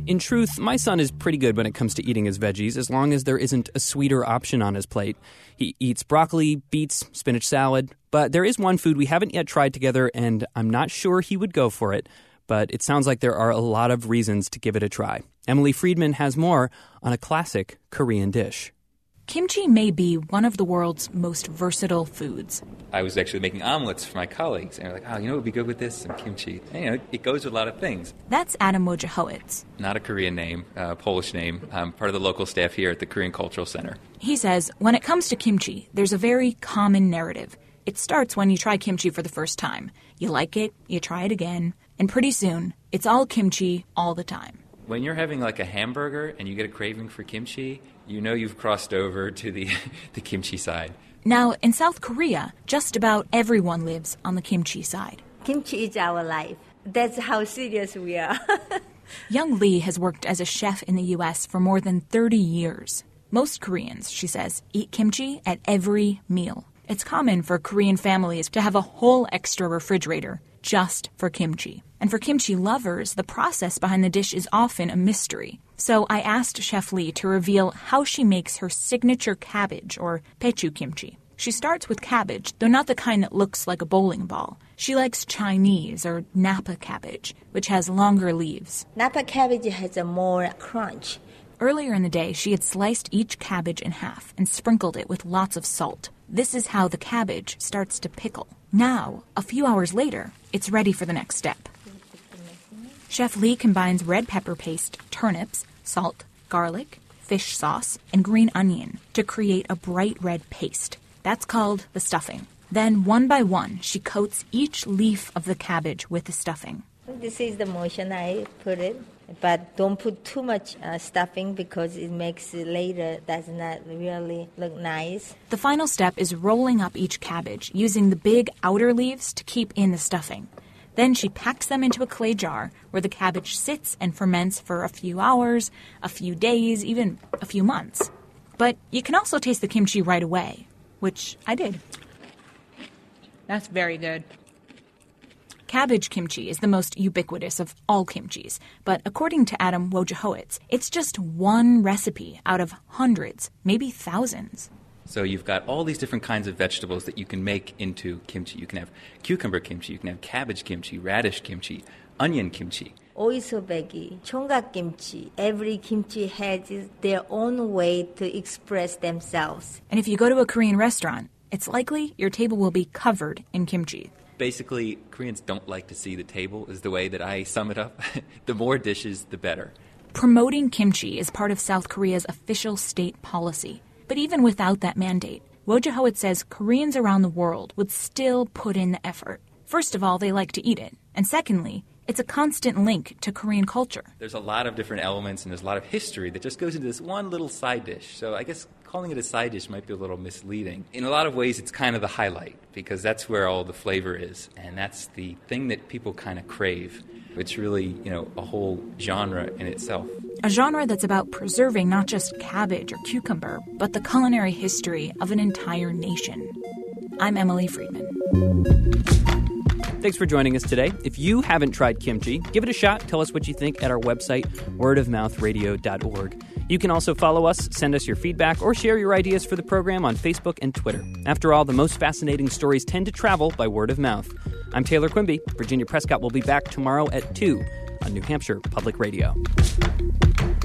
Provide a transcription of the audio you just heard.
In truth, my son is pretty good when it comes to eating his veggies, as long as there isn't a sweeter option on his plate. He eats broccoli, beets, spinach salad, but there is one food we haven't yet tried together, and I'm not sure he would go for it, but it sounds like there are a lot of reasons to give it a try. Emily Friedman has more on a classic Korean dish. Kimchi may be one of the world's most versatile foods. I was actually making omelets for my colleagues, and they're like, oh, what would be good with this? Some kimchi. And, it goes with a lot of things. That's Adam Wojciechowicz. Not a Korean name, Polish name. I'm part of the local staff here at the Korean Cultural Center. He says when it comes to kimchi, there's a very common narrative. It starts when you try kimchi for the first time. You like it, you try it again, and pretty soon, it's all kimchi all the time. When you're having like a hamburger and you get a craving for kimchi, you know you've crossed over to the kimchi side. Now, in South Korea, just about everyone lives on the kimchi side. Kimchi is our life. That's how serious we are. Young Lee has worked as a chef in the U.S. for more than 30 years. Most Koreans, she says, eat kimchi at every meal. It's common for Korean families to have a whole extra refrigerator just for kimchi. And for kimchi lovers, the process behind the dish is often a mystery. So I asked Chef Lee to reveal how she makes her signature cabbage, or pechu kimchi. She starts with cabbage, though not the kind that looks like a bowling ball. She likes Chinese, or Napa cabbage, which has longer leaves. Napa cabbage has a more crunch. Earlier in the day, she had sliced each cabbage in half and sprinkled it with lots of salt. This is how the cabbage starts to pickle. Now, a few hours later, it's ready for the next step. Chef Lee combines red pepper paste, turnips, salt, garlic, fish sauce, and green onion to create a bright red paste. That's called the stuffing. Then, one by one, she coats each leaf of the cabbage with the stuffing. This is the motion I put it, but don't put too much stuffing because it makes it later does not really look nice. The final step is rolling up each cabbage using the big outer leaves to keep in the stuffing. Then she packs them into a clay jar where the cabbage sits and ferments for a few hours, a few days, even a few months. But you can also taste the kimchi right away, which I did. That's very good. Cabbage kimchi is the most ubiquitous of all kimchis, but according to Adam Wojciechowicz, it's just one recipe out of hundreds, maybe thousands. So you've got all these different kinds of vegetables that you can make into kimchi. You can have cucumber kimchi, you can have cabbage kimchi, radish kimchi, onion kimchi. Oisobegi, chonggak kimchi. Every kimchi has their own way to express themselves. And if you go to a Korean restaurant, it's likely your table will be covered in kimchi. Basically, Koreans don't like to see the table, is the way that I sum it up. The more dishes, the better. Promoting kimchi is part of South Korea's official state policy. But even without that mandate, Wojciechowicz says Koreans around the world would still put in the effort. First of all, they like to eat it. And secondly, it's a constant link to Korean culture. There's a lot of different elements and there's a lot of history that just goes into this one little side dish. So I guess calling it a side dish might be a little misleading. In a lot of ways, it's kind of the highlight because that's where all the flavor is. And that's the thing that people kind of crave. It's really, a whole genre in itself. A genre that's about preserving not just cabbage or cucumber, but the culinary history of an entire nation. I'm Emily Friedman. Thanks for joining us today. If you haven't tried kimchi, give it a shot. Tell us what you think at our website, wordofmouthradio.org. You can also follow us, send us your feedback, or share your ideas for the program on Facebook and Twitter. After all, the most fascinating stories tend to travel by word of mouth. I'm Taylor Quimby. Virginia Prescott will be back tomorrow at 2 on New Hampshire Public Radio.